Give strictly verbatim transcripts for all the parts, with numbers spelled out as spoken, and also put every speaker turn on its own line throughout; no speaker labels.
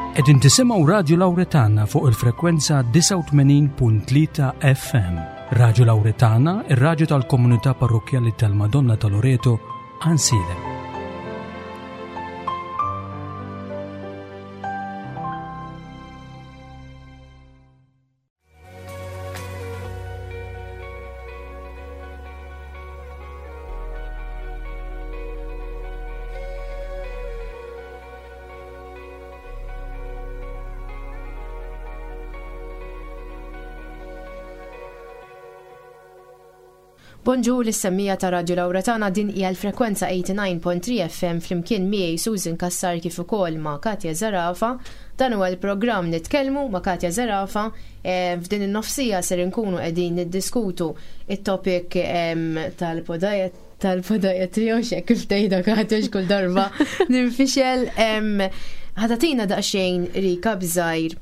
Qegħdin tisimgħu Radio Lawretana fuq il-frekwenza tisa' u tmenin punt tlieta F M. Radio Lawretana, ir-radju tal-Komunità Parrokjali tal-Madonna ta' Loreto, Ansile.
Bonġur l-semmija ta' Radio Lawretana, din hija l-frekwenza eighty-nine point three F M flimkien miegħi Susan Kassar kif ukoll ma' Katja Zarafa. Dan huwa l-programm Nitkellmu ma' Katja Zarafa. E, f'din in-nofsija ser inkunu qegħdin niddiskutu it-topic tal-podajet tal-podiatrija kif tgħidha Katja kull darba ninfixel. Ħadatina daqsxejn recap żgħir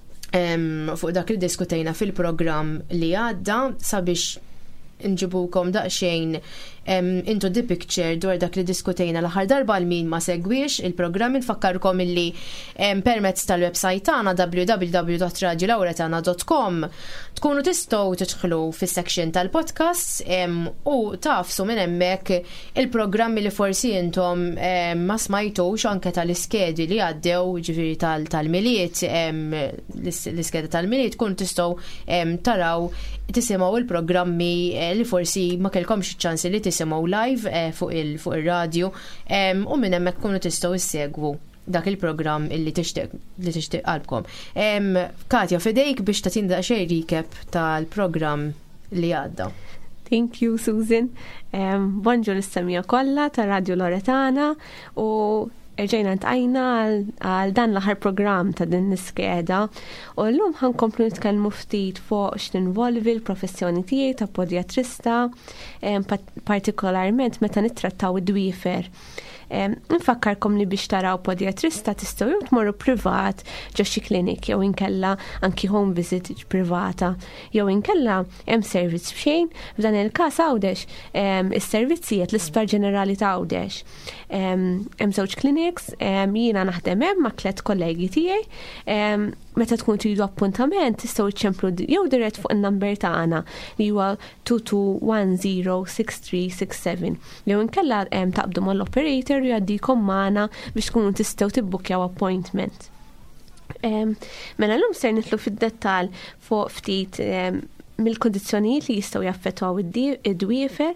fuq dak li diskutejna fil-programm li għadda sabiex nġibukom daqsxejn into the picture dwar dak li diskutejna l-aħħar darba l min ma segwix il-programm. Infakkarkom illi permezz tal-website tagħna w w w dot radio lawretana dot com tkunu tistgħu tidħlu fis-section tal-podcasts u tafsu minn hemmhekk il-programmi li forsi intom ma smajtux anke tal-iskedi li għaddew, ġifieri tal-miliet, l-iskeda tal-miliet tkunu tistgħu taraw tisimgħu il-programmi li forsi ma kellkomx iċ-ċansi li tisimgħu live eh, fuq il-radio il u minn hemmhekk tkunu tistgħu issegwu dak il-programm illi tixtieq li tixtieq qalbkom. Katja, fidejk biex tagħtina daqsxejn recap tal-programm li għadda.
Thank you, Susan. Um, Bonġur l-istamija kollha ta' Radio Lawretana u erġajna ntqajna għal dan l-aħħar programm ta' din l-iskeda u llum ħankomplu nitkellmu ftit fuq x'tinvolvi l-professjoni tiegħi ta' podiatrista, partikolarment meta nittrattaw id-dwiefer. Nfakkarkom li biex taraw podiatrista tistgħu jew tmorru privat ġo xi klinik jew inkella anki home visit privata jew inkella hemm servizz b'xejn. F'dan il-każ għawdex is-servizzi qed l-Isptar Ġenerali ta' Għawdex. Hemm żewġ clinics, jiena naħdem hemm ma' tliet kollegi tiegħi. Meta tkun tridu appuntament tistgħu iċċemplu jew dirett fuq in-number tagħna li huwa two two one zero six three six seven. Jew inkella taqbdu mal-operator jgħaddikom magħna biex tkunu tistgħu tibbukjaw appointment. Mela llum ser nitlu fid-dettall fuq ftit mill-kondizzjonijiet li jistgħu jaffettwaw id-dwiefer.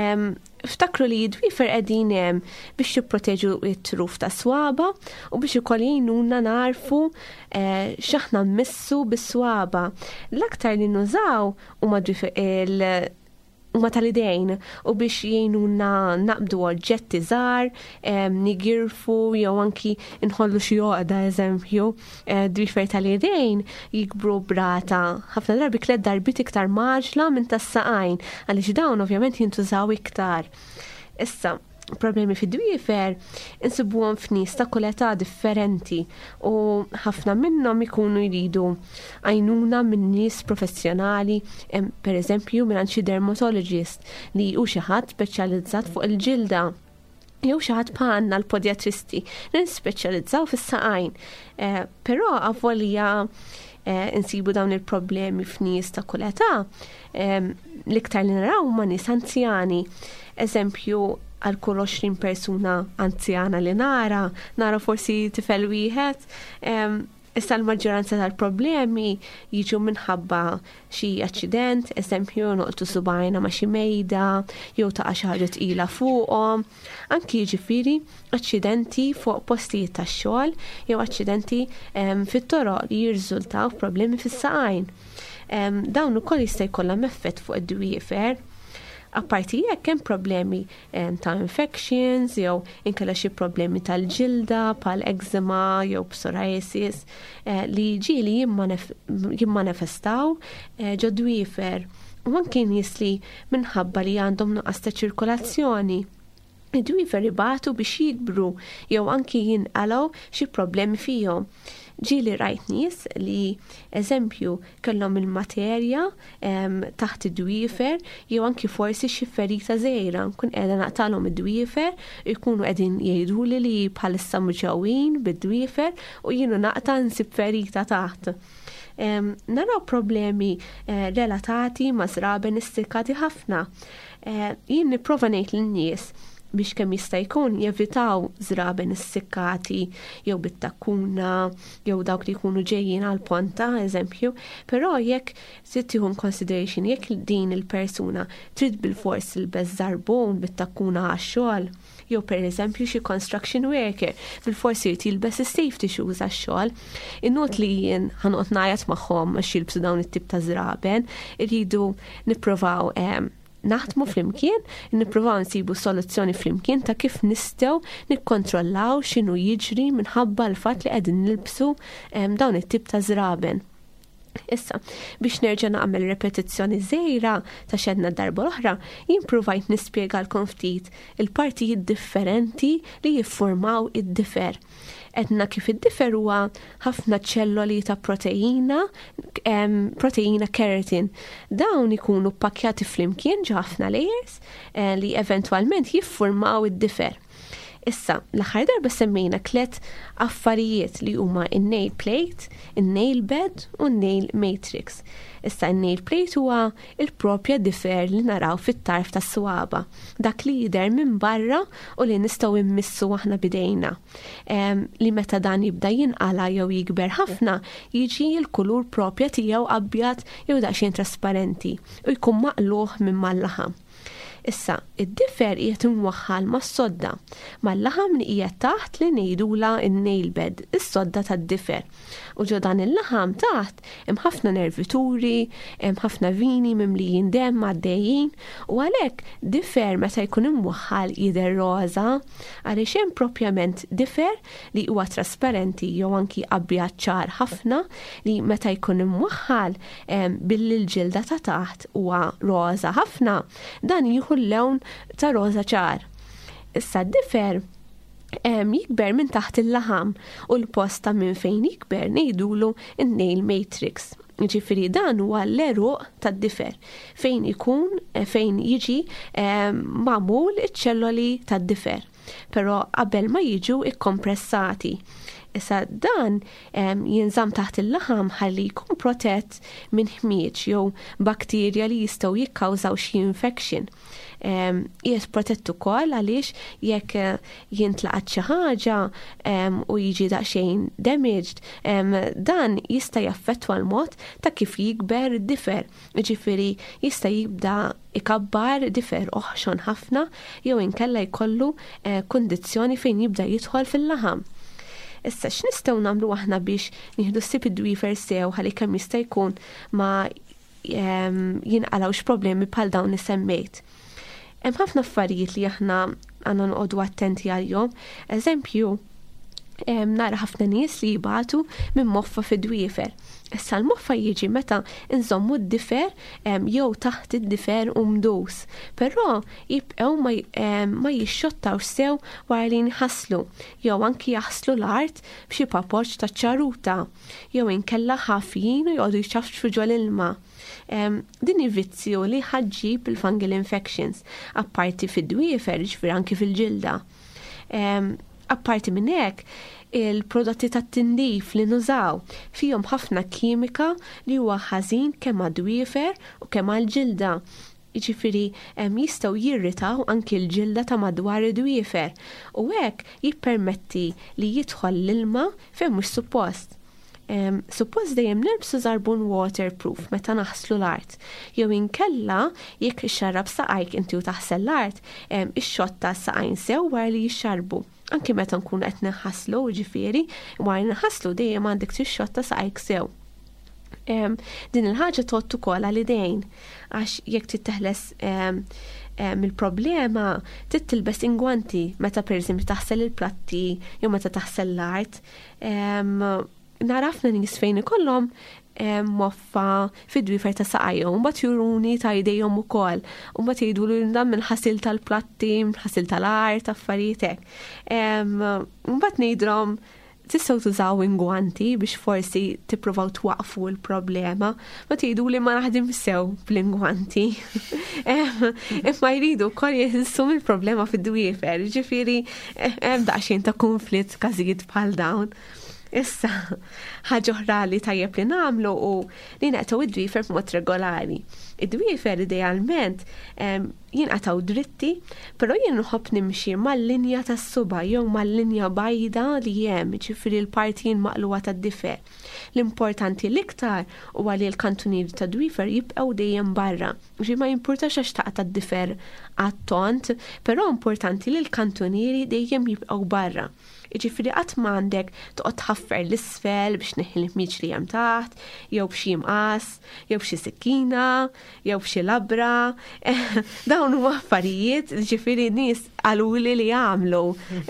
Ftakru li id-dwiefer qegħdin hemm biex jipproteġu t-truf ta' swaba u biex ukoll jgħinuna narfu x'aħna mmissu bis-swaba. L-aktar li nużaw huma il huma tal-idejn u biex jgħinuna naqbdu oġġetti żgħar, nigirfu jew anki inħollu xi joqda eżempju. Dwiefer tal-idejn jikbru brata ħafna darbi tliet darbit iktar maġla minn tas-saqajn għaliex dawn ovvjament jintużaw iktar. Issa, problemi fid-dwiefer insibuhom f'nies ta' kull età differenti u ħafna minnhom ikunu jridu għajnuna minn nies professjonali, pereżempju minn xi dermatologist li hu xi ħadd speċjalizzat fuq il-ġilda. Jew xi ħadd bħalna l-podjatristi li nispeċjalizzaw fis-saqajn. Però avolja insibu dawn il-problemi f'nies ta' kull età, l-iktar li naraw ma' nies anzjani. Eżempju, għal kull għoxrin persuna anzjana li nara, nara forsi tifel wieħed. Issa l-maġġoranza tal-problemi jiġu minħabba xi aċċident, eżempju noqtu subajna ma' xi mejda, jew taqa' xi ħaġa tqila fuqhom. Anki jiġifieri aċċidenti fuq postijiet tax-xogħol jew aċċidenti fit-toroq li jirriżultaw f'problemi fis-saqajn. Dawn ukoll jista' jkollhom effett fuq id-dwiefer. Apparti jekk hemm problemi ta' infections jew inkella xi problemi tal-ġilda bħal eczema jew psoriasis li ġieli jimmanifestaw ġo dwiefer u anke nies li minħabba li għandhom nuqqas ta' ċirkolazzjoni. Id-dwiefer ibatu biex jikbru jew anki jinqalgħu xi problemi fihom. ġili rajt nies li eżempju kellhom il-materja taħt id-dwiefer jew anki forsi xi ferita żgħira nkun qiegħda naqtalhom id-dwiefer jkunu qegħdin jgħiduli li bħalissa mġewwin bid-dwiefer u jienu naqta nsib ferita taħt. Um, naraw problemi uh, relatati ma' żraben istikkati ħafna. Uh, jien nipprova ngħid lin-nies biex kemm jista' jkun jevitaw żraben istikkati jew bit-takkuna jew dawk li jkunu ġejjin għal ponta eżempju, però jekk se tieħu consideration jekk din il-persuna trid bil-fors ilbeż żarbun bit-takkuna għax-xogħol jew pereżempju xi construction worker bil-forsi jrid jilbes is-safety shoes għax-xogħol, in-not li jien ħanoqgħod ngħajjad magħhom għax jilbsu dawn it-tip ta' żraben, irridu nippruvaw um, naħdmu flimkien, nippruvaw nsibu soluzzjoni flimkien ta' kif nistgħu nikkontrollaw x'inhu jiġri minħabba l-fatt li qegħdin nilbsu um, dawn it-tip ta' żraben. Issa, biex nerġa' nagħmel repetizzjoni żgħira ta' xedna darba oħra, jimpruvajt nispjegalkom ftit il-partijiet differenti li jiffurmaw id-difer. Edna kif id-difer huwa ħafna ċelloli ta' proteina, um, proteina keratin. Dawn ikunu pakkjati flimkien ġo ħafna layers uh, li eventwalment jiffurmaw id-difer. Issa, l-aħħar darba semmejna tliet affarijiet li huma in-nail plate, in-nail bed u n-nail matrix. Issa in-nail plate huwa il-propja difer li naraw fit-tarf tas-swaba, dak li jidher minn barra u li nistgħu immissu aħna bidejna. Um, li meta dan jibda jinqala jew jikber ħafna, jiġi l-kulur propja tiegħu abjad jew daqsxejn trasparenti u jkun maqluħ minn mal-laħam. Issa, id-difer qiegħed imwaħħal mas-sodda, mal-laħam li qiegħed taħt li ngħidula n-nail bed, is-sodda tad-difer. U ġo dan il-laħam taħt hemm ħafna nervituri, hemm ħafna vini mimlijin demm għaddejjin u għalhekk difer meta jkun imwaħħal jidher roża għaliex hemm propjament difer li huwa trasparenti jew anki abjad ċar ħafna li meta jkun imwaħħal bil-ġilda ta' taħt huwa roża ħafna, dan jieħu l-lewn ta' roża ċar. Issa d-difer Um, jikber minn taħt il-laħam u l-posta minn fejn jikber ngħidulu in-nail matrix. Ġifiri dan huwa l-eruq tad-difer fejn ikun fejn jiġi um, magħmul iċ-ċelloli tad-difer. Però qabel ma jiġu ikkompressati. Issa dan um, jinżam taħt il-laħam ħalli jkun protett minn ħmieġ jew bakterja li jistgħu jikkawżaw xi infection. Um, jies protettu kol għaliex jekk uh, jintlaqat xi ħaġa um, u jiġi daqsxejn damaged, um, dan jista' jaffettwa l-mod ta' kif jikber id-difer. Ġifieri jista' jibda ikabbar difer oħxon ħafna jew inkella jkollu uh, kondizzjoni fejn jibda jidħol fil-laħam. Issa x'nistgħu nagħmlu aħna biex nieħdu ssib id-dwiefer sew ħalli kemm jista' jkun ma um, jinqalawx problemi bħal dawn isemmejt. Hemm ħafna affarijiet li aħna għandna nqogħdu attenti għalihom. Eżempju, nara ħafna nies li jibatu minn moffa fid-dwiefer. Issa l-moffa jiġi meta nżommu d-difer jew taħt id-difer u mdus, però jibqgħu ma, ma jixxottaw sew wara li nħasslu, jew anki jaħslu l-art b'xi papoġġ ta' ċaruta, jew inkella ħafjin u jqogħdu jċafċu ġol ilma. Um, din il-vizzju li ħaġġib il-fungal infections, apparti fid-dwiefer, ġifier anki fil-ġilda. Um, apparti minn hekk, il-prodotti tat-tindif li nużaw fihom ħafna kimika li huwa ħażin kemm għad-dwiefer u kemm għall-ġilda. Jiġifieri um, jistgħu jirritaw anki l-ġilda ta' madwar id-dwiefer u hekk jippermetti li jidħol l-ilma fejn mhux suppost. Um, suppost dejjem nilbsu żarbun waterproof meta naħslu l-art. Jew inkella jekk ixxarrab saqajk inti u taħsel l-art, um, ix-xotta saqajn sew wara li jixxarbu. Anki meta nkun qed naħaslu, ġifieri, wara naħaslu dejjem għandek tixxotta saqajk sew. Um, din il-ħaġa tot ukoll għal idejn għax jekk titteħles um, um, il-problema tittilbes ingwanti meta pereżempju taħsel il-platti jew meta taħsel l-art. Um, narafna nies fejn ikollhom moffa fid-dwiefer ta' saqajhom, mbagħad juruni ta' idejhom ukoll, u mbagħad jgħidulu dan minħasil tal-platti, minħasil tal-art, affarijiet hekk. Mbagħad ngħidhom tistgħu tużaw ingwanti biex forsi tippruvaw twaqfu l-problema, ma tgħidu li ma naħdim sew bl-ingwanti. Imma jridu wkoll jeħilsu mill-problema fid-dwiefer, ġifieri hemm daqsxejn ta' konflitt każijiet bħal dawn. Issa, ħaġa oħra li tajjeb li nagħmlu u li naqtaw id-dwiefer b'mod regolari. Id-dwiefer idealment jinqataw dritti, però jien nħobb nimxi mal-linja tas-suba jew mal-linja bajda li hemm, ġifieri l-partijin maqluwa tad-difer. L-importanti l-iktar huwa li l-kantunieri tad-dwiefer jibqgħu dejjem barra. Ġi ma jimpurtax għax taqa' tad-difer għat-tont, però importanti li l-kantunieri dejjem jibqgħu barra. Ġifiri qatt m'għandek toqgħod tħaffer l-isfel biex neħi l-ħmiġ li hemm taħt, jew b'xi mqas, jew b'xi sikkina, jew b'xi labra. Dawn huma affarijiet, ġifieri nies qaluli li jagħmlu.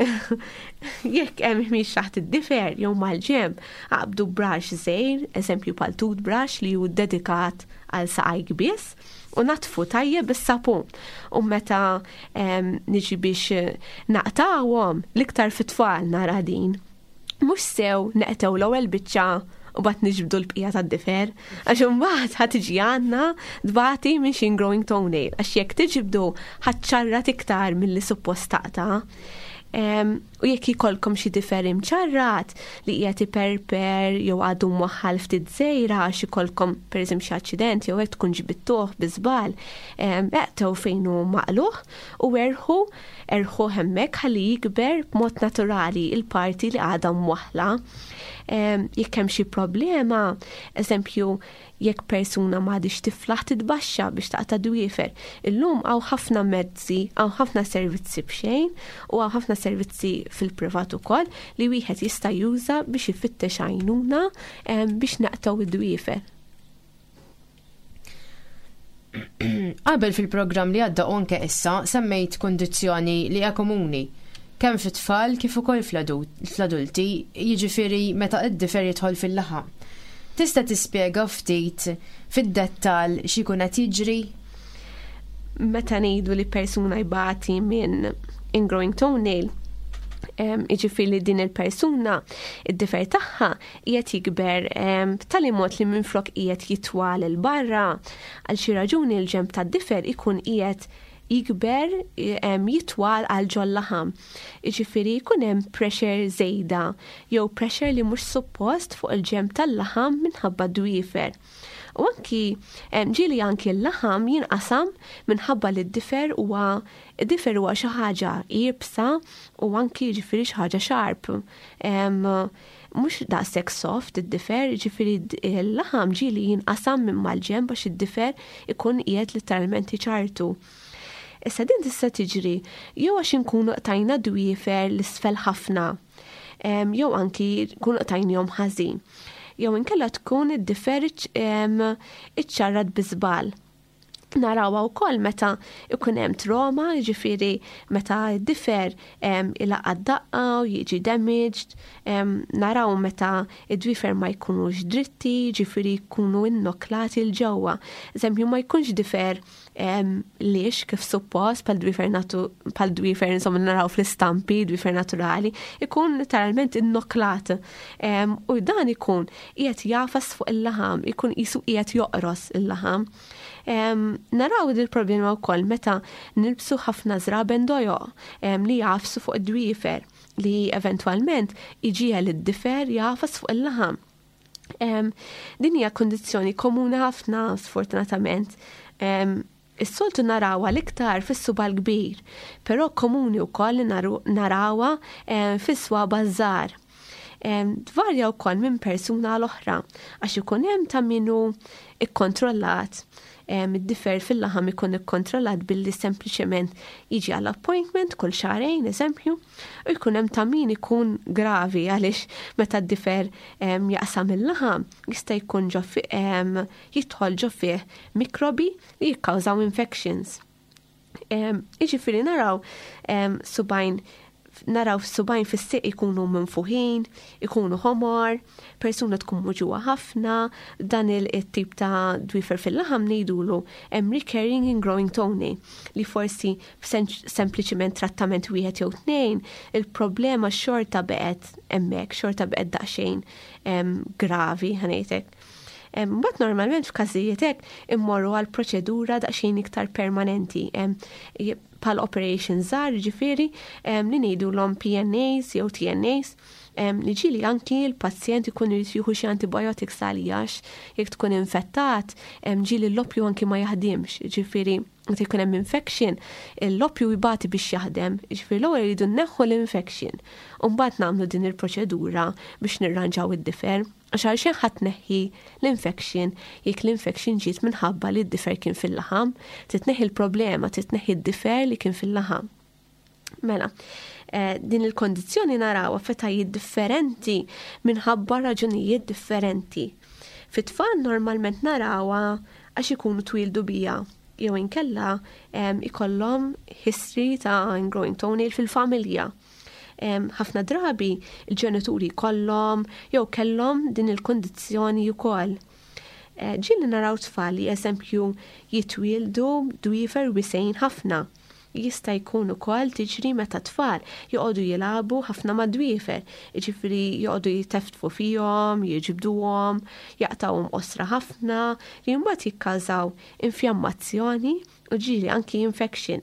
Jekk hemm ħmiġ taħt id-difer jew mal-ġemp, aqbdu brush żgħir, eżempju bħal toothbrush li hu dedikat għal saqajk biss, u natfu tajjeb bis-sapun. U meta niġi biex naqtawhom l-iktar fit-tfal nara din. Mhux sew neqtew l-ewwel biċċa u bat niġbdu l-bqija tad-difer, għax imbagħad ħadd tiġi għandna dbati minn xi growing toenail, għax jekk tiġibdu ħadd iktar milli suppost taqta'. Um, u jekk ikolkom xi difer imċarrat li qiegħed iperper jew għadu mwaħħal ftit żejra għax ikolkom pereżempju xi aċċident jew hekk tkun ġibittuh biżbal, eqtew fejn hu maqluh u erħu erħu hemmhekk ħalli jikber b'mod naturali il-parti li għadha mwaħħla. Um, jekk hemm xi problema, eżempju jekk persuna m'għadix tiflaħ titbaxxa biex taqta' dwiefer. Illum hawn ħafna mezzi, hawn ħafna servizzi b'xejn u hawn ħafna servizzi fil-privat ukoll li wieħed jista' juża biex ifittex għajnuna biex naqtaw id-dwiefer.
Qabel fil-programm li għadda onke issa semmejt kondizzjoni li hija komuni kemm fit-tfal kif ukoll fl-adulti, jiġifieri meta id-difer jidħol fil-laħam. Tista' tispjega ftit fid-dettall x'ikun qed jiġri?
Meta ngħidu li persuna jbati minn ingrowing toenail, jiġifieri din il-persuna id-difer tagħha qiegħed jikber b'tali mod li minflok qiegħed jitwal il barra għal xi raġuni l-ġenb tad-difer ikun qiegħed jikber jitwal għal ġol laħam. Jiġifieri jkun hemm pressure żejda jew pressure li mhux suppost fuq il-ġenb tal-laħam minħabba dwiefer. U anki ġieli anki l-laħam jinqasam minħabba li d-difer huwa id-difer huwa xi ħaġa iebsa u anki jiġifieri xi ħaġa sharp. Mhux daqshekk soft id-difer, jiġifieri l-laħam ġieli jinqasam minn mal-ġenb għax id-difer ikun qiegħed letteralment iċartu. Issa din tista' tiġri jew għax inkunu qtajna dwiefer l-isfel ħafna, jew anki nkunu qtajnihom ħażin. Jew inkella tkun id-difer iċċarrad biżbal. Narawha wkoll meta ikun hemm trauma, jiġifieri meta d-difer ilaqgħad daqqa u jiġi damaged, naraw meta id-dwiefer ma jkunux dritti, jiġifieri jkunu innoklati l ġewwa. Eżempju ma jkunx difer liex kif suppost pal dwiefer natu pal dwiefer insomma naraw fl-istampi dwiefer naturali, ikun literalment innoklat. U dan ikun qiegħed jafas fuq il-laħam, ikun qisu qiegħed joqros il-laħam. Um, naraw il-problema wkoll meta nilbsu ħafna żraben dojo um, li jafsu fuq id-dwiefer li eventwalment iġija l-difer jafas fuq il-laħam. Um, din hija kondizzjoni komuni ħafna sfortunatament. Um, Is-soltu narawha l-iktar fis-suba l-kbir, però komuni wkoll li narawha um, fis-swaba żgħar. Um, Tvarja wkoll minn persuna l-oħra għax ikun hemm ta' minnu ikkontrollat. Id-difer fil-laħam ikun ikkontrollat billi sempliċement jiġi għall-appointment kull xarejn, eżempju, u jkun hemm ta' min ikun gravi għaliex meta d-difer jaqsam il-laħam jista' jkun jidħol ġo fih mikrobi li jikkawżaw infections. Jiġifieri naraw subajn naraw s-subajn fis-siq ikunu minfuħin, ikunu ħomor, persuna tkun muġuwa ħafna, dan il-tip ta' dwifer fil-laħam ngħidulu hemm recurring and growing toenail li forsi sempliċiment trattament wieħed jew tnejn, il-problema xorta beqgħet hemmhekk, xorta beqgħet daqsxejn gravi ħanejtek. Mbagħad normalment f'każijiet hekk immorru għal proċedura daqsxejn iktar permanenti bħal operation żgħar ġifieri li ngħidulhom P N As jew T N As li ġieli anki l-pazjent ikun irid jieħu xi antibiotics għaliex jekk tkun infettat ġieli l-oppju anki ma jaħdimx, ġifieri meta jkun hemm infection, l-oppju jibati biex jaħdem, ġifieri l-ewwel jridu nneħħu l-infection u mbagħad nagħmlu din il-proċedura biex nirranġaw id-difer. Għax għalxejn ħadd neħħi l-infection jekk l-infection ġiet minħabba li d-difer kien fil-laħam, titneħħi l-problema, titneħħi d-difer li kien fil-laħam. Mela, din il-kondizzjoni narawha fetajiet differenti minħabba raġunijiet differenti. Fit-tfal normalment narawha għax ikunu twildu bija jew inkella ikollhom history ta' ingrowing toenail fil-familja. ħafna drabi il-ġenituri kollhom jew kellhom din il-kondizzjoni wkoll. Ġieli naraw tfal li eżempju jitwieldu dwifer wisejn ħafna. Jista' jkun ukoll tiġri meta tfal joqogħdu jilagħbu ħafna ma' dwifer, jiġifieri joqogħdu jiteftfu fihom, jiġibduhom, jaqtawhom qosra ħafna li mbagħad jikkawżaw infjammazzjoni u ġieli anki infection.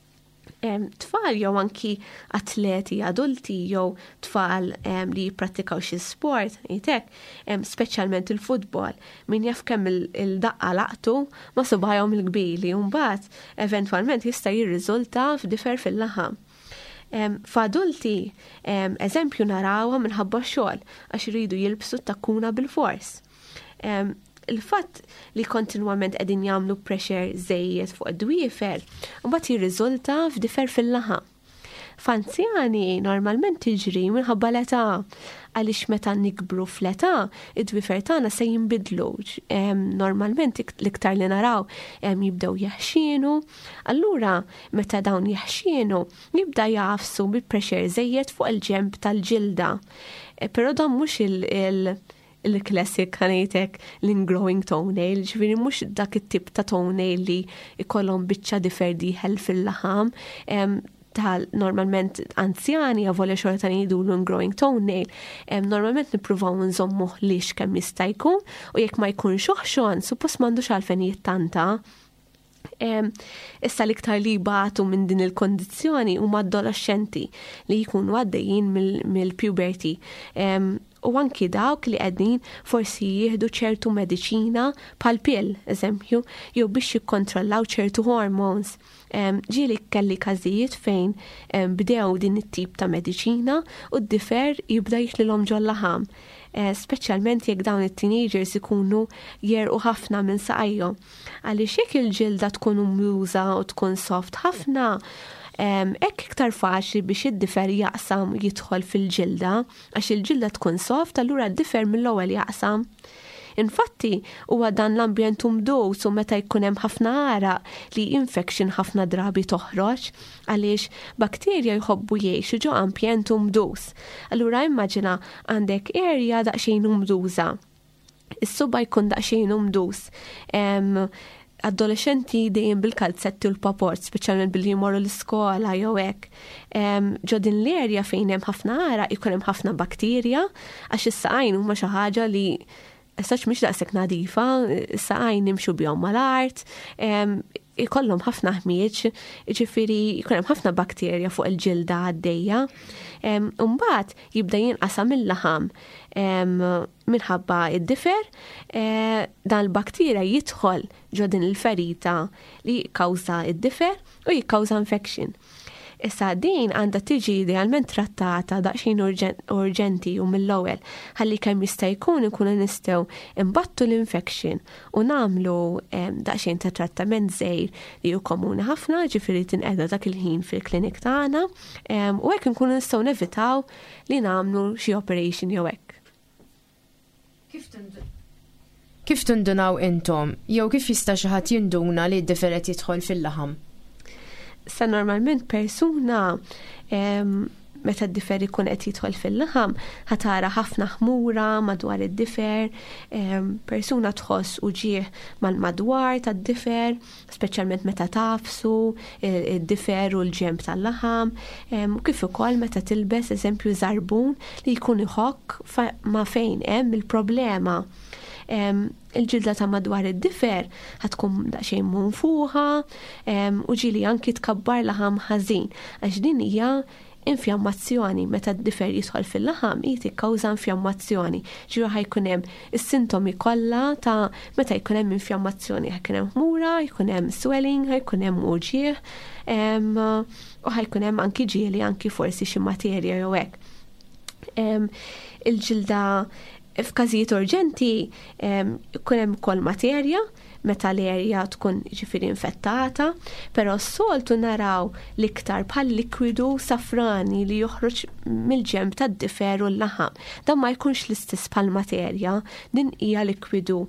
Tfal jew anki atleti adulti jew tfal li jipprattikaw xi sport, jitek, speċjalment il-futbol, min jaf kemm il-daqqa laqtu ma subajhom il-kbili u mbagħad eventwalment jista' jirriżulta f'difer fil-laħam. F'adulti, eżempju narawha minħabba xogħol għax iridu jilbsu takkuna bil-fors. Il-fatt li kontinwament qegħdin jagħmlu pressure żejjed fuq id-dwiefer u mbagħad jirriżulta f'difer fil-laħam. F'anzjani normalment tiġri minħabba l-età għaliex meta nikbru fl-età id-dwiefer tagħna se jinbidlu. Normalment l-iktar li naraw jibdew jaħxinu, allura meta dawn jaħxinu jibda jafsu bi pressure żejjed fuq il-ġemb tal-ġilda. Però dan mhux il- il-classic ħanejtek l-ingrowing toenail, ġifieri mhux dak it-tip ta' toenail li ikollhom biċċa difer diħel fil-laħam tal normalment anzjani għavolja xorta ngħidulu ingrowing toenail, normalment nippruvaw nżommu ħlix kemm jista' jkun u jekk ma jkunx oħxon, suppost m'għandux għalfejn jittanta. Issa l-iktar li batu minn din il-kondizzjoni huma adolescenti li jkunu għaddejjin mill-puberty. U anki dawk li qegħdin forsi jieħdu ċertu mediċina bħal pill, eżempju, jew biex jikkontrollaw ċertu hormones. Ġieli kelli każijiet fejn bdew din it-tip ta' mediċina u d-difer jibda jixlilhom ġol laħam. Speċjalment jekk dawn it-teenagers ikunu jerqu ħafna minn saqajhom. Għaliex jekk il-ġilda tkun umjuża u tkun soft ħafna, Ekk iktar faċli biex id-difer jaqsam jidħol fil-ġilda, għax il-ġilda tkun soft, allura d-difer mill-ewwel jaqsam. Infatti, huwa dan l-ambjent umdus u meta jkun hemm ħafna għaraq li infection ħafna drabi toħroġ, għaliex bakterja jħobbu jgħixu ġo ambjent umdus. Allura immaġina għandek area daqsxejn umduża. Is-suba jkun daqsxejn umdus. Adolescenti dejjem bil-kalzetti u l-paport, speċjalment billi jmorru l-iskola jew hekk. Ġo din l-erja fejn hemm ħafna għaraq ikun hemm ħafna bakterja għax is-saqajn huma xi ħaġa li sax mhix daqshekk nadifa, is-saqajn nimxu bihom mal-art, ikollhom ħafna ħmieġ, ġifieri jkun hemm ħafna bakterja fuq il-ġilda għaddejja. Mbagħad jibda jinqasam il-laħam minħabba id-difer, dan l-bakterja jidħol ġo din il-ferita li jikkawża id-difer u jikkawża infection. Issa din għandha tiġi idealment trattata daqsxejn urġenti u mill-ewwel ħalli kemm jista' jkun ikunu nistgħu imbattu l-infection u nagħmlu daqsxejn ta' trattament żgħir li hu komuni ħafna, ġifieri tinqeda dak il-ħin fil-klinik tagħna u hekk inkunu nistgħu nevitaw li nagħmlu xi operation jew hekk.
Kif tindunaw intom jew kif jista' xi ħadd jinduna li d-differet jidħol fil-laħam?
Sa normalment persuna meta d-difer ikun qed jidħol fil-laħam, ħatara ħafna ħmura madwar id-difer, persuna tħoss uġieħ mal-madwar tad-difer, speċjalment meta tafsu id-difer u l-ġemb tal-laħam, u kif ukoll meta tilbes eżempju żarbun li jkun iħokk ma' fejn hemm il-problema. Il-ġilda ta' madwar id-difer ħatkun daqsxejn munfuħa u ġili anki tkabbar laħam ħażin għax din hija infjammazzjoni meta d-difer jidħol fil-laħam jiti kkawża infjammazzjoni. Ġiru ħajkun hemm is-sintomi kollha ta' meta jkun hemm infjammazzjoni, ħajkun hemm ħmura, jkun hemm swelling, ħajkun hemm uġieħ u ħajkun hemm anki ġieli anki forsi xi materja jew hekk. Il-ġilda f'każijiet urġenti jkun hemm ukoll materja meta l-erja tkun ġifieri infettata, però s-soltu naraw l-iktar bħal likwidu safrani li joħroġ mill-ġemb tad-difer u l-laħam. Dan ma jkunx l-istess bħal materja, din hija likwidu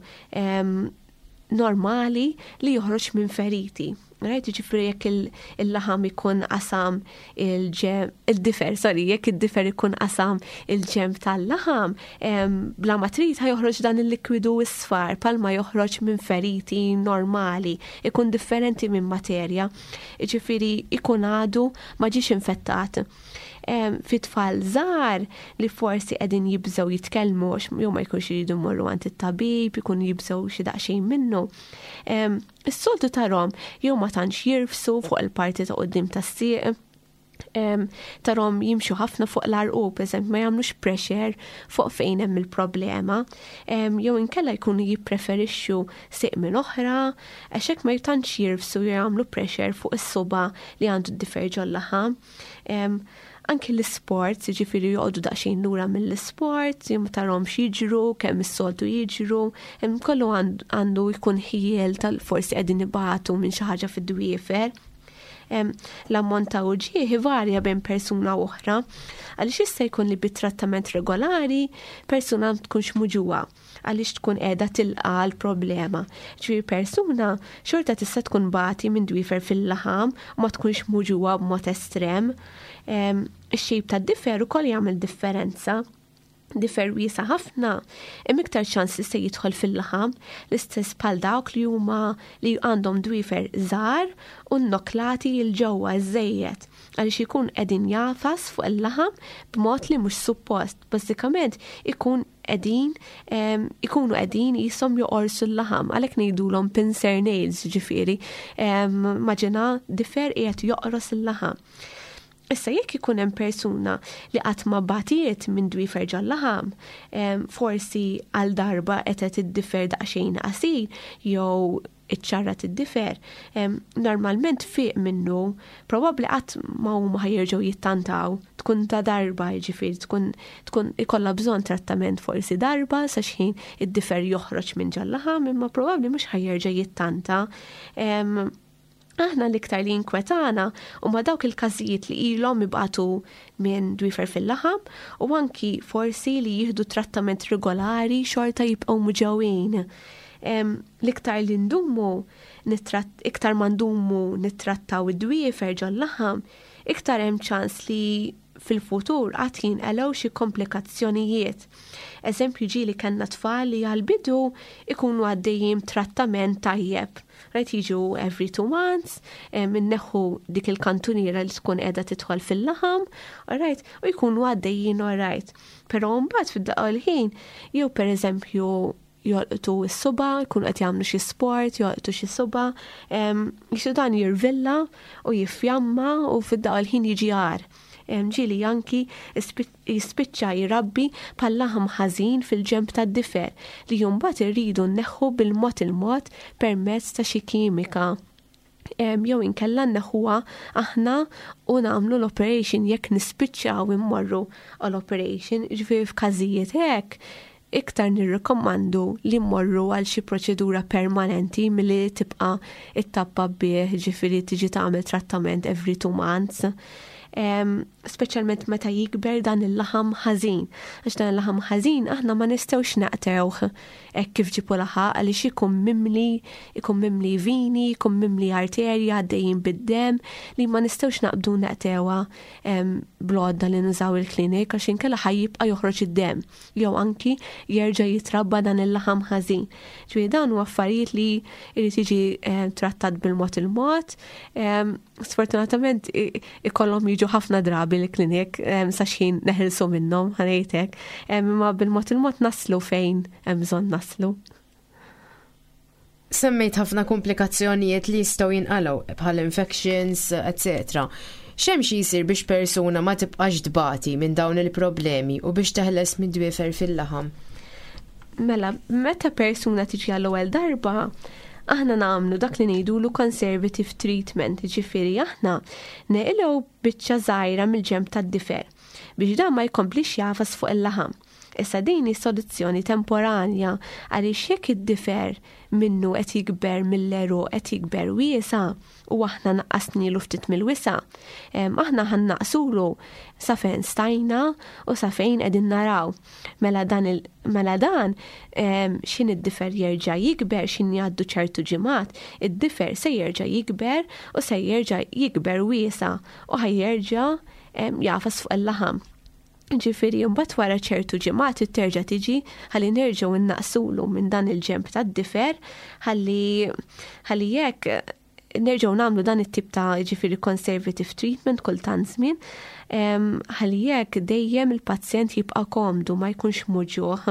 normali li joħroġ minn feriti. Rajt, ġifiri jekk il-laħam ikun qasam il-difer, sorry, jekk il-difer ikun qasam il-ġemb tal-laħam, bla ma trid ħajoħroġ dan il-likwidu isfar, palma joħroġ minn feriti normali, ikun differenti minn materja, ġifiri ikun għadu ma ġiex infettat. Fit-tfal żgħar li forsi qegħdin jibżgħu jitkellmu jew ma jkunx iridu mmorru għand it-tabib, ikun jibżgħu xi daqsxejn minnu. Is-soltu tarhom jew ma tantx jirfsu fuq il-parti ta' quddiem tas-sieq, tarhom jimxu ħafna fuq l-arqub, eżempju ma jagħmlux pressure fuq fejn hemm il-problema, jew inkella jkunu jippreferixxu sieq minn oħra, għax hekk ma tantx jirfsu jagħmlu pressure fuq is-suba li għandu d-difer ġol-laħam. Anki l-sports, ġifiri joqogħdu daqsxejn lura mill-sports, ma tarhomx jiġru, kemm is-soltu jiġru, kollu għandu jkun ħiel tal-forsi qegħdin ibatu minn xi ħaġa fid-dwiefer. L-ammont ta' uġieħ varja bejn persuna oħra, għaliex jista' jkun li bit-trattament regolari persuna ma tkunx muġuwa għaliex tkun qiegħda tilqa l-problema. Ġifieri persuna xorta tista' tkun bati minn dwiefer fil-laħam u ma tkunx muġuwa b'mod estrem. Ix-xejp tad-difer ukoll jagħmel differenza. Difer wiesa ħafna, hemm iktar ċans li se jidħol fil-laħam, l-istess bħal dawk li huma li għandhom dwiefer żgħar u nnoklati l-ġewwa żejjed għaliex ikun qegħdin jafas fuq il-laħam b'mod li mhux suppost. Bażikament ikun qegħdin ikunu qegħdin jisom joqorsu l-laħam għalhekk ngħidulhom pincer nails, ġifieri maġina difer qiegħed joqros il-laħam. Issa jekk ikun hemm persuna li qatt ma batiet minn dwiefer ġol-laħam, forsi għal darba qed iddifer daqsxejn qasir jew iċċarrat id-difer, normalment fiq minnu probabbli qatt ma huma ħajjerġgħu jittantaw, tkun ta' darba jiġifieri tkun tkun ikollha bżonn trattament forsi darba sa xejn id-difer joħroġ minn ġol-laħam, imma probabbli mhux ħajjerġa' jittanta. Aħna l-iktar li inkwetana u ma dawk il-każijiet li ilhom ibqatu minn dwiefer fil-laħam u anki forsi li jieħdu trattament regolari xorta jibqgħu muġawin. L-iktar li ndumu, iktar ma ndumu nittrattaw id-dwiefer ġol-laħam, iktar hemm ċans li fil-futur qatt jinqelgħu xi komplikazzjonijiet. Eżempju ġieli kellna tfal li għal-bidu ikunu għaddejjin trattament tajjeb. Rajt jiġu every two months, minneħu dik il-kantuniera li tkun qiegħda tidħol fil-laħam, alright, u jkunu għaddejjin alright. Però mbagħad fid-daqqa l-ħin jew pereżempju jolqtu s-suba, jkunu qed jagħmlu xi sport, jolqtu xi suba, jixu dan jirvilla u jiffjamma u fid-daqqa l-ħin jiġi għar. Ġieli anki jispiċċa jirabbi pal-laħam ħażin fil-ġemb tad-difer li jumbat irridu nneħħu bil-mod il-mod permezz ta' xi kimika. Jew inkella nneħħuha aħna u nagħmlu l-operation jekk nispiċċaw immorru għall-operation, ġifieri f'każijiet hekk iktar nirrekomandu li mmorru għal xi proċedura permanenti milli tibqa' it-tappa bih, ġifieri tiġi tagħmel trattament every two months. speċjalment meta jikber dan il-laħam ħażin. Għax dan il-laħam ħażin aħna ma nistgħux naqtewh hekk kif ġipu laħaq għaliex ikun mimli, ikun mimli vini, ikun mimli arterja għaddejjin bid-dem li ma nistgħux naqbdu naqtewha blodda li nużaw il-klinik għax inkella ħajjibqa' joħroġ id-dem jew anki jerġa' jitrabba dan il-laħam ħażin. Ġifieri dan huwa affarijiet li jrid jiġi trattat bil-mod il-mod. Sfortunatament ikollhom jiġu ħafna drabi l-klinik sa xejn neħilsu minnhom ħanejtek, imma bil-mod il-mod naslu fejn hemm bżonn naslu.
Semmejt ħafna komplikazzjonijiet li jistgħu jinqalgħu bħal infections, et cetera. X'hemm xi jsir biex persuna ma tibqax dbati minn dawn il-problemi u biex teħles mid-dwiefer fil-laħam?
Mela, meta persuna tiġi għall-ewwel darba, aħna nagħmlu dak li ngħidulu conservative treatment, ġifieri aħna neqilgħu biċċa żgħira mill-ġenb tad-difer biex dan ma jkomplix jafas fuq il-laħam. Issa din hi soluzzjoni temporanja għaliex jekk id-difer minnu qed jikber mill-eru qed jikber wiesa u aħna naqqasnilu ftit mill-wisa, aħna ħannaqsulu sa fejn stajna u sa fejn qegħdin naraw. Mela dan il mela dan x'in id-difer jerġa' jikber x'in jgħaddu ċertu ġimgħat, id-difer se jerġa' jikber u se jerġa' jikber wiesa u ħajjerġa' jafas fuq il-laħam. Ġifieri mbagħad wara ċertu ġimgħat terġa' tiġi ħalli nerġgħu innaqsulu minn dan il-ġenb tad-difer ħalli ħalli jekk nerġgħu nagħmlu dan it-tip ta' ġifieri conservative treatment kultant żmien ħalli jekk dejjem il-pazjent jibqa' komdu ma jkunx muġuħ.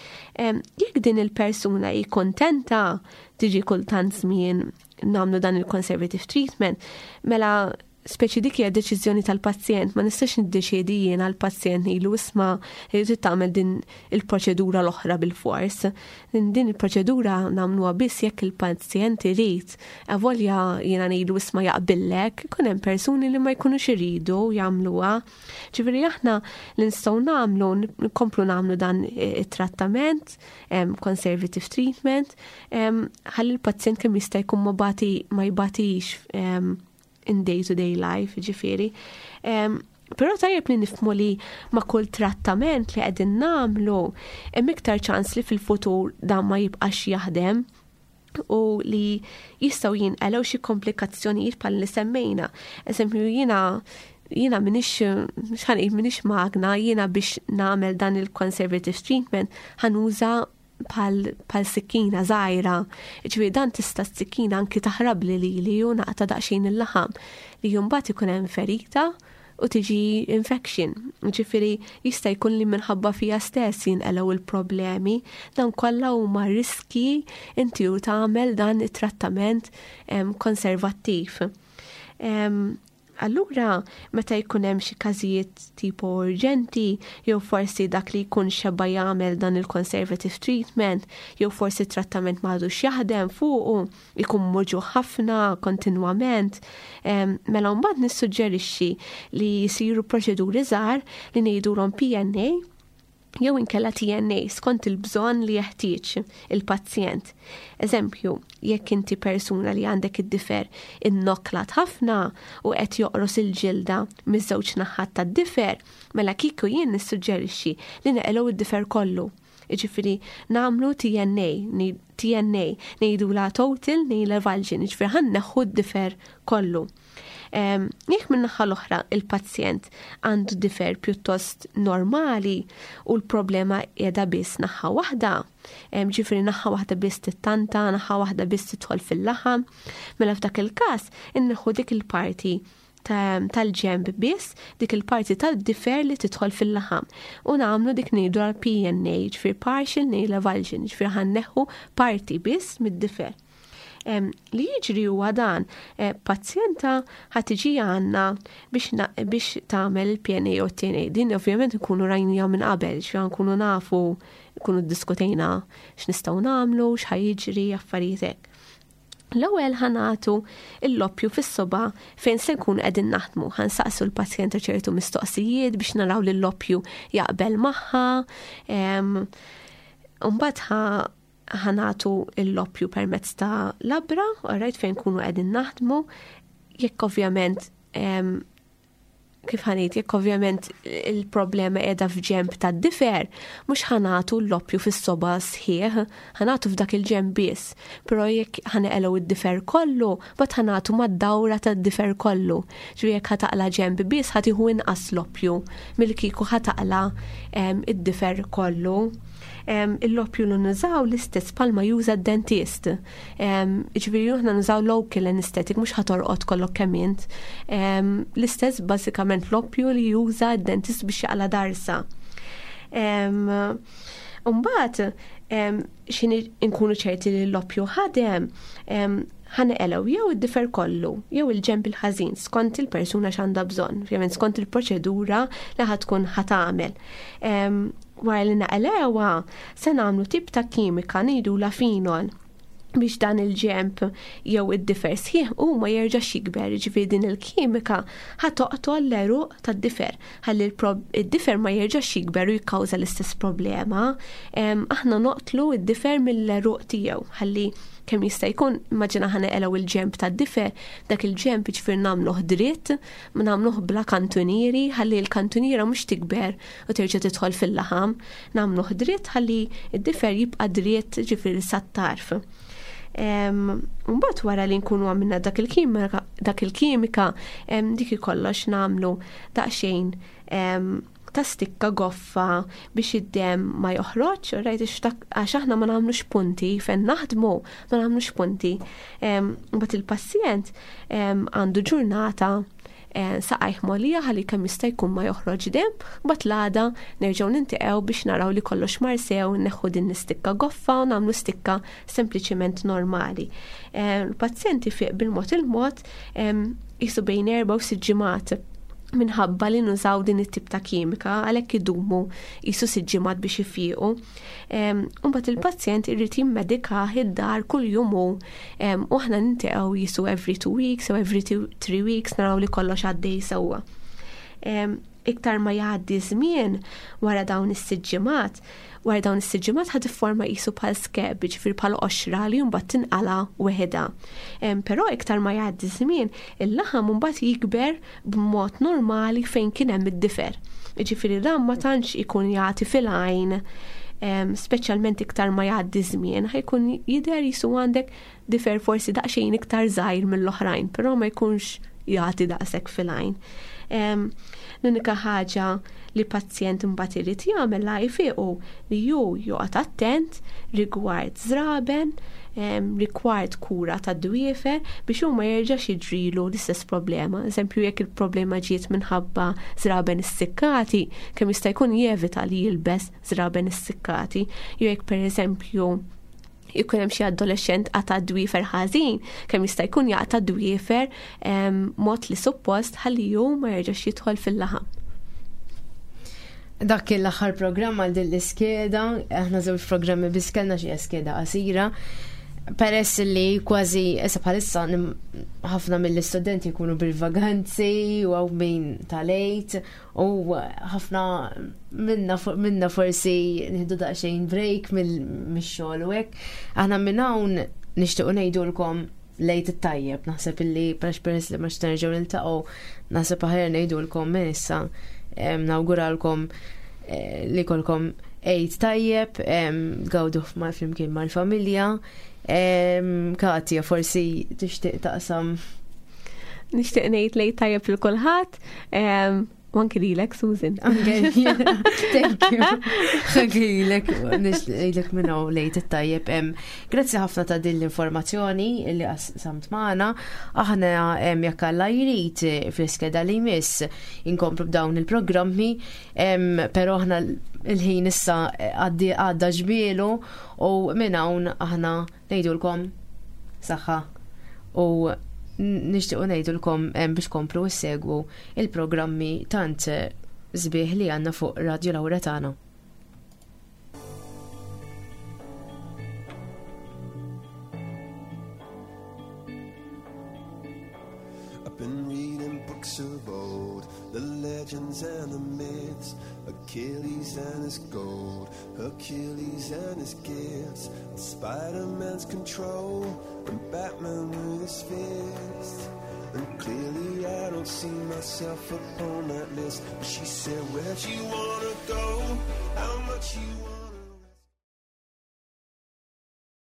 Jekk din il-persuna hi kontenta tiġi kultant żmien nagħmlu dan il-conservative treatment, mela speċi dik hija deċiżjoni tal-pazjent, ma nistax niddeċiedi jien għall-pazjent ilu isma' jrid tagħmel din il-proċedura l-oħra bil-fors. Din il-proċedura nagħmluha biss jekk il-pazjent irid. Avolja jiena ngħidu isma' jaqbillek, ikun hemm persuni li ma jkunux iridu jagħmluha. Ġifieri aħna li nistgħu nagħmlu nkomplu nagħmlu dan it-trattament, conservative treatment, ħalli l-pazjent kemm jista' jkun ma bati ma jbatix in day-to-day life, ġifieri. Um, Però tajjeb li nifhmu li ma' kull trattament li qegħdin nagħmlu hemm iktar ċans li fil-futur dan ma jibqax jaħdem u li jistgħu jinqalgħu xi komplikazzjonijiet bħal li semmejna. Eżempju jiena jiena minix x'ħanqid minix magna jiena biex nagħmel dan il-conservative treatment ħanuża pal sikkina żgħira. Ġifieri dan tista' s-sikkina anki taħrab li li u naqta' daqsxejn il-laħam li mbagħad ikun hemm ferita u tiġi infection. Ġifieri jista' jkun li minħabba fija stess jinqalgħu il-problemi, dan kollha huma riski inti u tagħmel dan it-trattament konservattiv. Allura, meta jkun hemm xi każijiet tipo urġenti, jew forsi dak li jkun xebba jagħmel dan il-conservative treatment, jew forsi trattament m'għadux jaħdem fuqu, ikun muġu ħafna kontinwament, mela mbagħad nissuġġerixxi li jsiru proċeduri żgħar li ngħidulhom P N A jew inkella T N A skont il-bżonn li jeħtieġ il-pazjent. Eżempju, jekk inti persuna li għandek id-difer innoklat ħafna u qed joqros il-ġilda miż-żewġ naħat tad-difer, mela kieku jien nissuġġerixxi li neqgħu id-difer kollu. Ġifieri nagħmlu T N A, T N A ngħidula total nail avulsion, ġifieri ħanneħħu d-difer kollu. Jekk min-naħa l-oħra il-pazjent għandu difer pjuttost normali u l-problema qiegħda biss naħa waħda, ġifieri naħa waħda biss tittanta, naħa waħda biss tidħol fil-laħam, mela f'dak il-każ inneħu dik il-parti tal-ġemb biss, dik il-parti tal-difer li tidħol fil-laħam u nagħmlu dik ngħidu għal P N A, ġifieri partial nail avulsion, ġifieri ħanneħħu parti biss mid-difer. Um, li jiġri huwa dan, eh, pazjenta ħatiġi għanna biex, biex tagħmel il-P N A u T N A. Din ovvjament nkunu rajnija minn qabel, xi nkunu nafu, nkunu ddiskutejna x'nistgħu nagħmlu, x'ħajjiġri affarijiet hekk. L-ewwel ħanatu l-loppju fis-soba fejn se nkunu qegħdin naħdmu, ħansaqsu l-pazjenta ċertu mistoqsijiet biex naraw li l-loppju jaqbel magħha, um, u mbagħad ħanatu l-loppju permezz ta' labra, orajt fejn kunu qegħdin naħdmu, jekk ovvjament kif ħanejt, jekk ovvjament il-problema qiegħda f'ġemp tad-difer, mhux ħanatu l-loppju fis-soba sħiħ, ħanatu f'dak il-ġemp biss. Però jekk ħaneqelgħu id-difer kollu, bad ħanatu mad-dawra tad-difer kollu. Ġifieri jekk ħataqla ġemp biss ħatiħu inqas loppju mill-kieku ħataqla id-difer kollu. Il-loppju li nużaw l-istess palma juża d-dentist. Ġifieri aħna nużaw local anesthetic mhux ħatorqod kollok kemm int. L-istess bażikament loppju li juża d-dentist biex jaqla darsa. Mbagħad x'inhi nkunu ċerti li l-loppju ħadem ħaneqelgħu jew id-difer kollu, jew il-ġemp il-ħażin skont il-persuna x'għandha bżonn, ovvjament skont il-proċedura li ħad tkun ħatamel. Wara li naqelewha se nagħmlu tip ta' kimika ngħidula finol biex dan il-ġemp jew id-difer sħiħ u ma jerġax jikber, ġifieri din il-kimika ħatoqtol l-eruq tad-difer ħalli id-difer ma jerġax jikber u jikkawża l-istess problema. Aħna noqtlu id-difer mill-eruq tiegħu ħalli kemm jista' jkun immaġina ħaneqelgħu il-ġemp tad-difer, dak il-ġemp ġifier nagħmluh dritt, ma nagħmluh bla kantunieri ħalli l-kantuniera mhux tikber u terġa' tidħol fil-laħam, nagħmluh dritt ħalli id-difer jibqa' dritt ġifieri sat-tarf. Mbagħad wara li nkunu għamilna dak il-kimika, dak il-kimika dik kollox nagħmlu daqsxejn ta' stikka goffa biex id-dem ma joħroġ, rajt għax aħna ma nagħmlux punti fejn naħdmu, ma nagħmlux punti. Mbagħad il-pazjent għandu ġurnata saqajh mogħlija ħalli kemm jista' jkun ma joħroġ dem, mbagħad l-għada nerġgħu nintiqgħu biex naraw li kollox mar sew, neħħu din l-istikka goffa u nagħmlu stikka sempliċiment normali. Il-pazjent ifiq bil-mod il-mod qisu bejn erba' u sitt ġimgħat minħabba li nużaw din it-tip ta' kimika għalhekk idumu qisu sitt ġimgħat biex ifiequ. Mbagħad il-pazjent irrid jimmedikah id-dar kull jum u aħna nintiqgħu jisu every two weeks u every three weeks naraw li kollox għaddej sewwa. Iktar ma jgħaddi żmien wara dawn is-sitt ġimgħat, wara dawn is-sitt ġimgħat ħad ifforma qisu bħal skeb, ġifier bħal qoxra li mbagħad tinqala weħeda. Però iktar ma jgħaddi żmien, il-laħam mbagħad jikber b'mod normali fejn kien hemm id-difer. Ġifieri dan ma tantx ikun jagħti fil-għajn, speċjalment iktar ma jgħaddi żmien, ħajkun jidher jisu għandek difer forsi daqsxejn iktar żgħir mill-oħrajn, però ma jkunx jagħti daqshekk fil-għajn. L-unika ħaġa li pazjent imbagħad irid jagħmel la jfiequ li ju joqgħod attent rigward żraben, rigward kura tad-dwiefer biex hu ma jerġax jiġrilu l-istess problema. Eżempju jekk il-problema ġiet minħabba żraben issikkati, kemm jista' jkun jevita li jilbes żraben issikkati, jew jekk pereżempju jkun hemm xi adolescent għata dwiefer ħażin, kemm jista' jkun jaqta' dwiefer mod li suppost ħalli hu ma jerġax jidħol fil-laħam.
Dak l-aħħar programm għal din l-iskeda, aħna żewġ programmi biss kellna xi skeda qasira. Peress li kważi issa bħalissa ħafna mill-istudenti jkunu bil-vaganzi u għaw min tal-lejt u ħafna minna forsi nieħdu daqsxejn break mill-xogħol u hekk. Aħna minn hawn nixtiequ ngħidulkom lejt it-tajjeb, naħseb illi peress li ma xterġgħu niltaqgħu naħseb aħjar ngħidulkom minn issa nawguralkom li kolkom ejt tajjeb, gawdu flimkien mal-familja. Katja, forsi tixtieq taqsam.
Nixtieq ngħid lejt tajjeb lil kulħadd. U anke lilek, Susan.
Thank you. Anke lilek, nixtieq minn hawn lejt it-tajjeb. Grazzi ħafna ta' din l-informazzjoni li qasamt magħna. Aħna jekk Alla jrid fl-iskeda li jmiss inkomplu b'dawn il-programmi, però aħna il-ħin issa għadda ġbielu u minn hawn aħna ngħidulkom saħħa u nixtiequ ngħidulkom biex komplu issegwu il-programmi tant sbieħ li għandna fuq Radio Lawretana.
I've been reading books of old, the legends and the myths, Achilles and his gold, Hercules and his gifts, Spider-Man's control, and Batman with his fist. And clearly I don't don't see myself upon that list. But she said, where'd you wanna go? How much you wanna